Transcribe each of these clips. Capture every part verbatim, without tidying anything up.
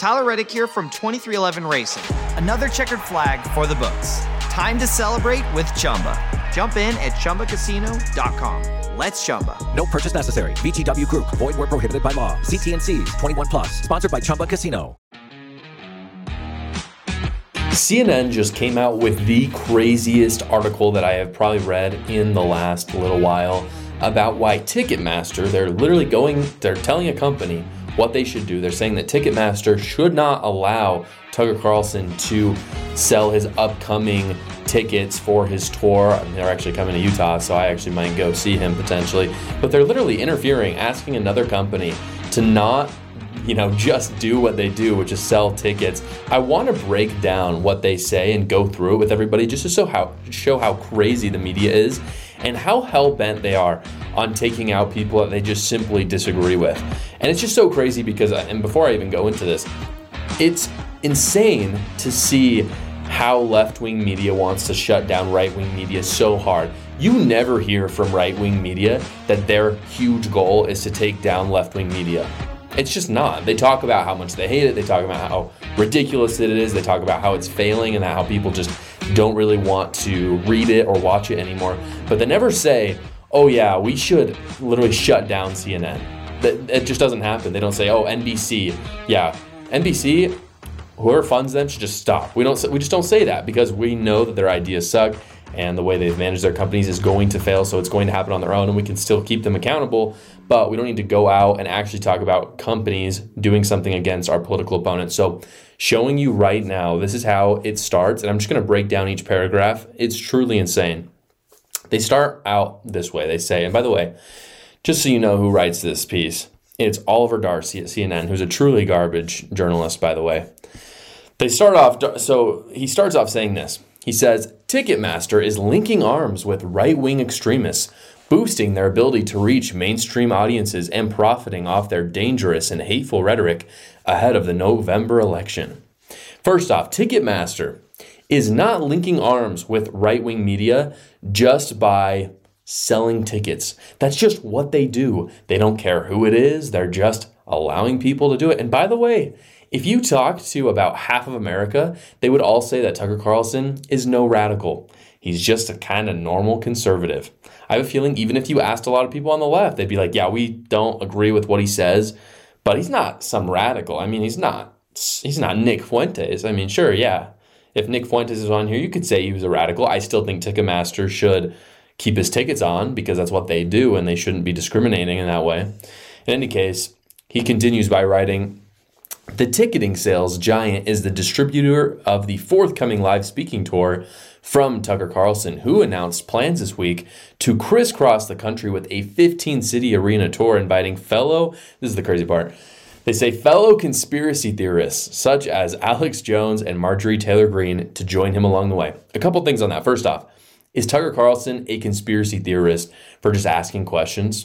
Tyler Reddick here from twenty-three eleven Racing. Another checkered flag for the books. Time to celebrate with Chumba. Jump in at Chumba Casino dot com. Let's Chumba. No purchase necessary. V G W Group. Void where prohibited by law. See T and C's. twenty-one plus. Sponsored by Chumba Casino. C N N just came out with the craziest article that I have probably read in the last little while about why Ticketmaster, they're literally going, they're telling a company what they should do. They're saying that Ticketmaster should not allow Tucker Carlson to sell his upcoming tickets for his tour. I mean, they're actually coming to Utah, so I actually might go see him potentially. But they're literally interfering, asking another company to not, you know, just do what they do, which is sell tickets. I want to break down what they say and go through it with everybody just to show how, show how crazy the media is and how hell-bent they are on taking out people that they just simply disagree with. And it's just so crazy because, and before I even go into this, it's insane to see how left-wing media wants to shut down right-wing media so hard. You never hear from right-wing media that their huge goal is to take down left-wing media. It's just not. They talk about how much they hate it. They talk about how ridiculous it is. They talk about how it's failing and how people just don't really want to read it or watch it anymore. But they never say, oh yeah, we should literally shut down C N N. That it just doesn't happen. They don't say, oh, N B C, yeah, N B C, whoever funds them should just stop. We don't. We just don't say that because we know that their ideas suck and the way they've managed their companies is going to fail, so it's going to happen on their own, and we can still keep them accountable, but we don't need to go out and actually talk about companies doing something against our political opponents. So showing you right now, this is how it starts, and I'm just going to break down each paragraph. It's truly insane. They start out this way. They say, and by the way, just so you know who writes this piece, it's Oliver Darcy at C N N, who's a truly garbage journalist, by the way. They start off, so he starts off saying this. He says, Ticketmaster is linking arms with right-wing extremists, boosting their ability to reach mainstream audiences and profiting off their dangerous and hateful rhetoric ahead of the November election. First off, Ticketmaster is not linking arms with right-wing media just by selling tickets. That's just what they do. They don't care who it is. They're just allowing people to do it. And by the way, if you talk to about half of America, they would all say that Tucker Carlson is no radical. He's just a kind of normal conservative. I have a feeling even if you asked a lot of people on the left, they'd be like, yeah, we don't agree with what he says, but he's not some radical. I mean, he's not, he's not Nick Fuentes. I mean, sure, yeah. If Nick Fuentes is on here, you could say he was a radical. I still think Ticketmaster should keep his tickets on because that's what they do and they shouldn't be discriminating in that way. In any case, he continues by writing, the ticketing sales giant is the distributor of the forthcoming live speaking tour from Tucker Carlson, who announced plans this week to crisscross the country with a fifteen-city arena tour inviting fellow, this is the crazy part, they say fellow conspiracy theorists such as Alex Jones and Marjorie Taylor Greene to join him along the way. A couple things on that. First off, is Tucker Carlson a conspiracy theorist for just asking questions?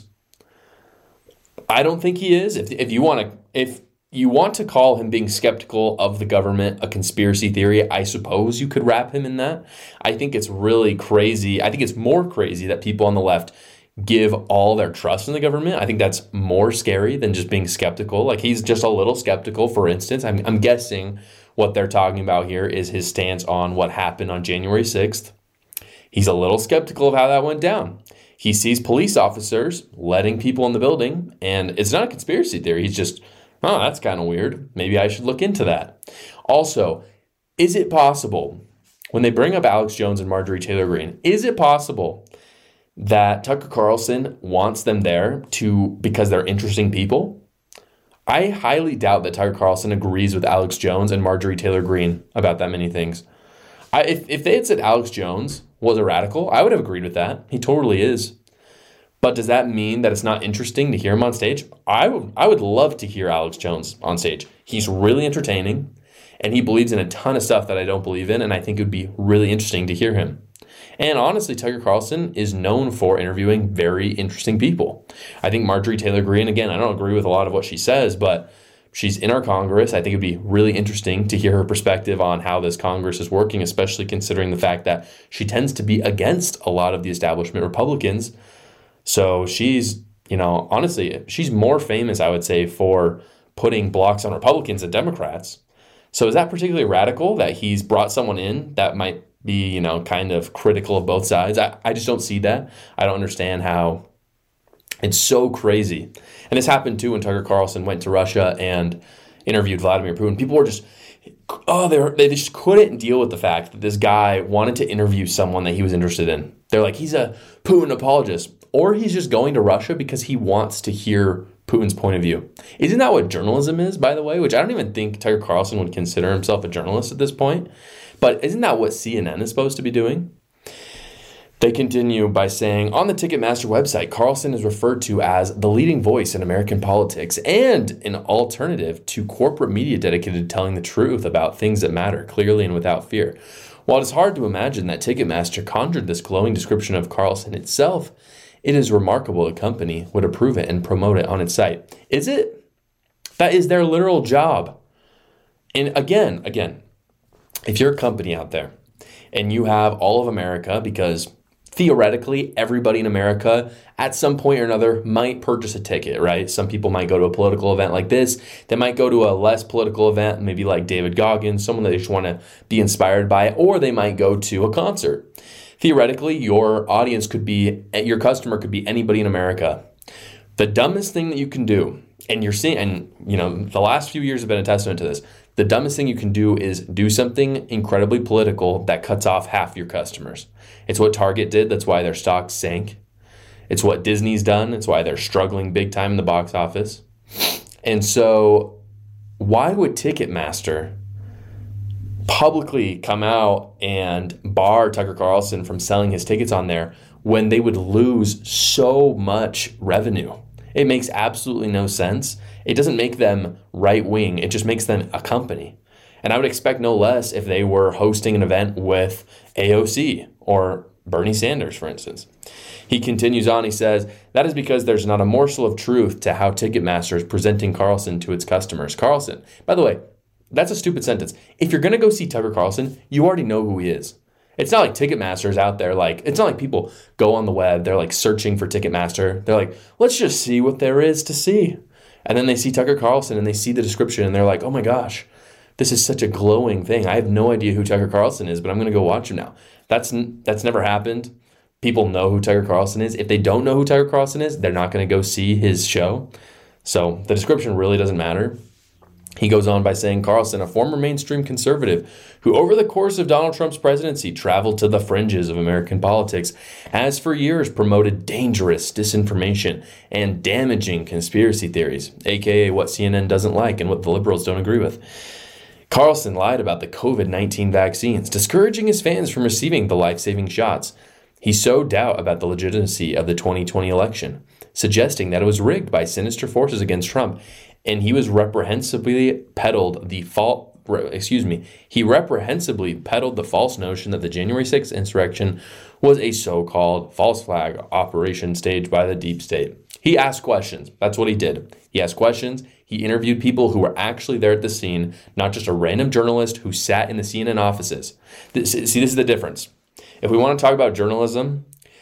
I don't think he is. If if you want to, if you want to call him being skeptical of the government a conspiracy theory, I suppose you could wrap him in that. I think it's really crazy. I think it's more crazy that people on the left give all their trust in the government. I think that's more scary than just being skeptical. Like he's just a little skeptical, for instance. I'm, I'm guessing what they're talking about here is his stance on what happened on January sixth. He's a little skeptical of how that went down. He sees police officers letting people in the building, and it's not a conspiracy theory. He's just, oh, that's kind of weird. Maybe I should look into that. Also, is it possible, when they bring up Alex Jones and Marjorie Taylor Greene, is it possible that Tucker Carlson wants them there to because they're interesting people? I highly doubt that Tucker Carlson agrees with Alex Jones and Marjorie Taylor Greene about that many things. I, if, if they had said Alex Jones was a radical, I would have agreed with that. He totally is. But does that mean that it's not interesting to hear him on stage? I would, I would love to hear Alex Jones on stage. He's really entertaining, and he believes in a ton of stuff that I don't believe in, and I think it would be really interesting to hear him. And honestly, Tucker Carlson is known for interviewing very interesting people. I think Marjorie Taylor Greene, again, I don't agree with a lot of what she says, but she's in our Congress. I think it'd be really interesting to hear her perspective on how this Congress is working, especially considering the fact that she tends to be against a lot of the establishment Republicans. So she's, you know, honestly, she's more famous, I would say, for putting blocks on Republicans and Democrats. So is that particularly radical that he's brought someone in that might be, you know, kind of critical of both sides? I, I just don't see that. I don't understand how it's so crazy. And this happened too when Tucker Carlson went to Russia and interviewed Vladimir Putin. People were just, oh, they were, they just couldn't deal with the fact that this guy wanted to interview someone that he was interested in. They're like, he's a Putin apologist, or he's just going to Russia because he wants to hear Putin's point of view. Isn't that what journalism is, by the way? Which I don't even think Tucker Carlson would consider himself a journalist at this point. But isn't that what C N N is supposed to be doing? They continue by saying, on the Ticketmaster website, Carlson is referred to as the leading voice in American politics and an alternative to corporate media dedicated to telling the truth about things that matter clearly and without fear. While it is hard to imagine that Ticketmaster conjured this glowing description of Carlson itself, it is remarkable a company would approve it and promote it on its site. Is it? That is their literal job. And again, again, if you're a company out there and you have all of America, because theoretically everybody in America at some point or another might purchase a ticket, right? Some people might go to a political event like this. They might go to a less political event, maybe like David Goggins, someone that they just want to be inspired by, or they might go to a concert. Theoretically, your audience could be, your customer could be anybody in America. The dumbest thing that you can do, and you're seeing, and you know, the last few years have been a testament to this, the dumbest thing you can do is do something incredibly political that cuts off half your customers. It's what Target did. That's why their stock sank. It's what Disney's done. It's why they're struggling big time in the box office. And so why would Ticketmaster publicly come out and bar Tucker Carlson from selling his tickets on there when they would lose so much revenue? It makes absolutely no sense. It doesn't make them right-wing. It just makes them a company. And I would expect no less if they were hosting an event with A O C or Bernie Sanders, for instance. He continues on, he says, that is because there's not a morsel of truth to how Ticketmaster is presenting Carlson to its customers. Carlson, by the way, that's a stupid sentence. If you're going to go see Tucker Carlson, you already know who he is. It's not like Ticketmaster's out there like, it's not like people go on the web, they're like searching for Ticketmaster. They're like, let's just see what there is to see. And then they see Tucker Carlson and they see the description and they're like, oh my gosh, this is such a glowing thing. I have no idea who Tucker Carlson is, but I'm going to go watch him now. That's that's never happened. People know who Tucker Carlson is. If they don't know who Tucker Carlson is, they're not going to go see his show. So the description really doesn't matter. He goes on by saying, Carlson, a former mainstream conservative who over the course of Donald Trump's presidency traveled to the fringes of American politics, has for years promoted dangerous disinformation and damaging conspiracy theories, aka what C N N doesn't like and what the liberals don't agree with. Carlson lied about the covid nineteen vaccines, discouraging his fans from receiving the life-saving shots. He sowed doubt about the legitimacy of the twenty twenty election, suggesting that it was rigged by sinister forces against Trump. And he was reprehensibly peddled the false, excuse me, he reprehensibly peddled the false notion that the January sixth insurrection was a so-called false flag operation staged by the deep state. He asked questions. That's what he did. He asked questions. He interviewed people who were actually there at the scene, not just a random journalist who sat in the C N N offices. This, see, this is the difference. If we want to talk about journalism,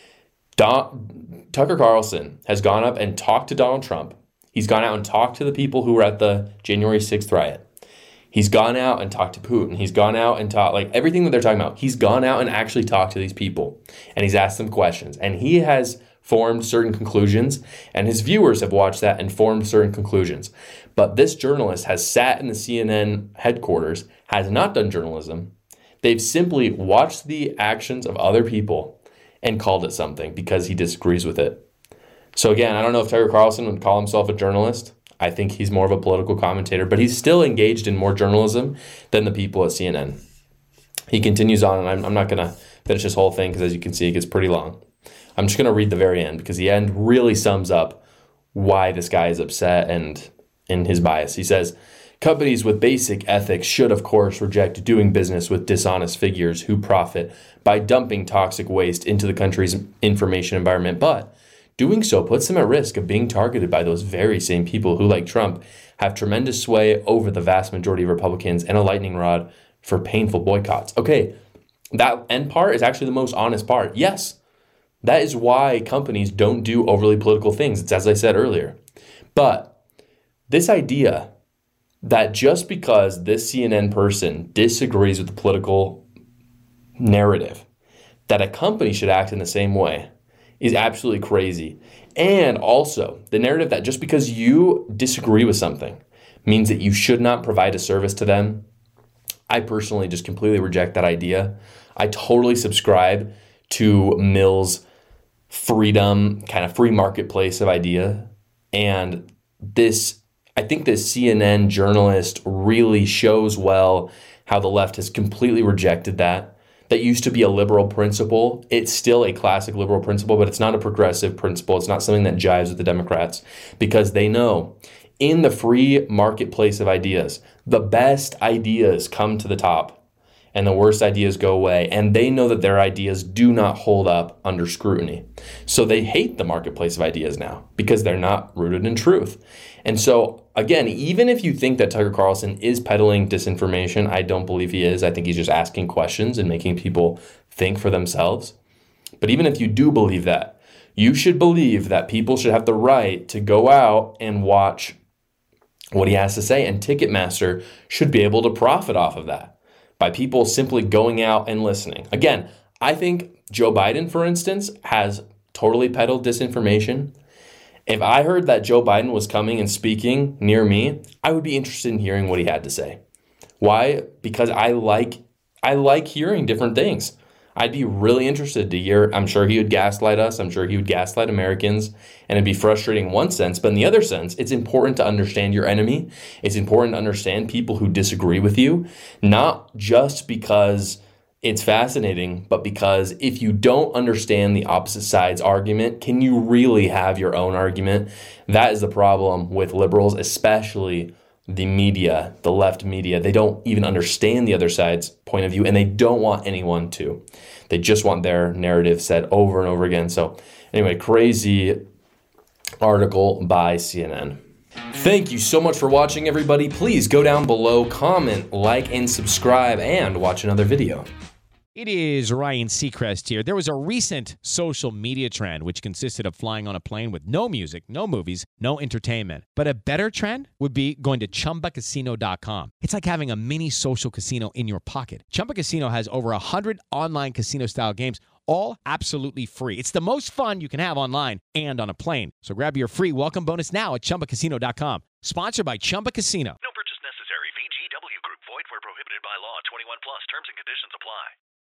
Don, Tucker Carlson has gone up and talked to Donald Trump. He's gone out and talked to the people who were at the January sixth riot. He's gone out and talked to Putin. He's gone out and talked, like everything that they're talking about, he's gone out and actually talked to these people. And he's asked them questions. And he has formed certain conclusions. And his viewers have watched that and formed certain conclusions. But this journalist has sat in the C N N headquarters, has not done journalism. They've simply watched the actions of other people and called it something because he disagrees with it. So again, I don't know if Tucker Carlson would call himself a journalist. I think he's more of a political commentator, but he's still engaged in more journalism than the people at C N N. He continues on, and I'm, I'm not going to finish this whole thing because as you can see, it gets pretty long. I'm just going to read the very end because the end really sums up why this guy is upset and in his bias. He says, companies with basic ethics should, of course, reject doing business with dishonest figures who profit by dumping toxic waste into the country's information environment, but doing so puts them at risk of being targeted by those very same people who, like Trump, have tremendous sway over the vast majority of Republicans and a lightning rod for painful boycotts. Okay, that end part is actually the most honest part. Yes, that is why companies don't do overly political things. It's as I said earlier. But this idea that just because this C N N person disagrees with the political narrative, that a company should act in the same way is absolutely crazy. And also, the narrative that just because you disagree with something means that you should not provide a service to them, I personally just completely reject that idea. I totally subscribe to Mill's freedom, kind of free marketplace of idea. And this, I think this C N N journalist really shows well how the left has completely rejected that. That used to be a liberal principle. It's still a classic liberal principle, but it's not a progressive principle. It's not something that jives with the Democrats, because they know in the free marketplace of ideas, the best ideas come to the top and the worst ideas go away. And they know that their ideas do not hold up under scrutiny. So they hate the marketplace of ideas now because they're not rooted in truth. And so, again, even if you think that Tucker Carlson is peddling disinformation, I don't believe he is. I think he's just asking questions and making people think for themselves. But even if you do believe that, you should believe that people should have the right to go out and watch what he has to say. And Ticketmaster should be able to profit off of that by people simply going out and listening. Again, I think Joe Biden, for instance, has totally peddled disinformation. If I heard that Joe Biden was coming and speaking near me, I would be interested in hearing what he had to say. Why? Because I like I like hearing different things. I'd be really interested to hear. I'm sure he would gaslight us. I'm sure he would gaslight Americans. And it'd be frustrating in one sense. But in the other sense, it's important to understand your enemy. It's important to understand people who disagree with you, not just because it's fascinating, but because if you don't understand the opposite side's argument, can you really have your own argument? That is the problem with liberals, especially the media, the left media. They don't even understand the other side's point of view, and they don't want anyone to. They just want their narrative said over and over again. So anyway, crazy article by C N N. Thank you so much for watching, everybody. Please go down below, comment, like, and subscribe, and watch another video. It is Ryan Seacrest here. There was a recent social media trend which consisted of flying on a plane with no music, no movies, no entertainment. But a better trend would be going to Chumba Casino dot com. It's like having a mini social casino in your pocket. Chumba Casino has over one hundred online casino-style games, all absolutely free. It's the most fun you can have online and on a plane. So grab your free welcome bonus now at Chumba Casino dot com. Sponsored by Chumba Casino. No purchase necessary. V G W Group. Void where prohibited by law. twenty-one plus. Terms and conditions apply.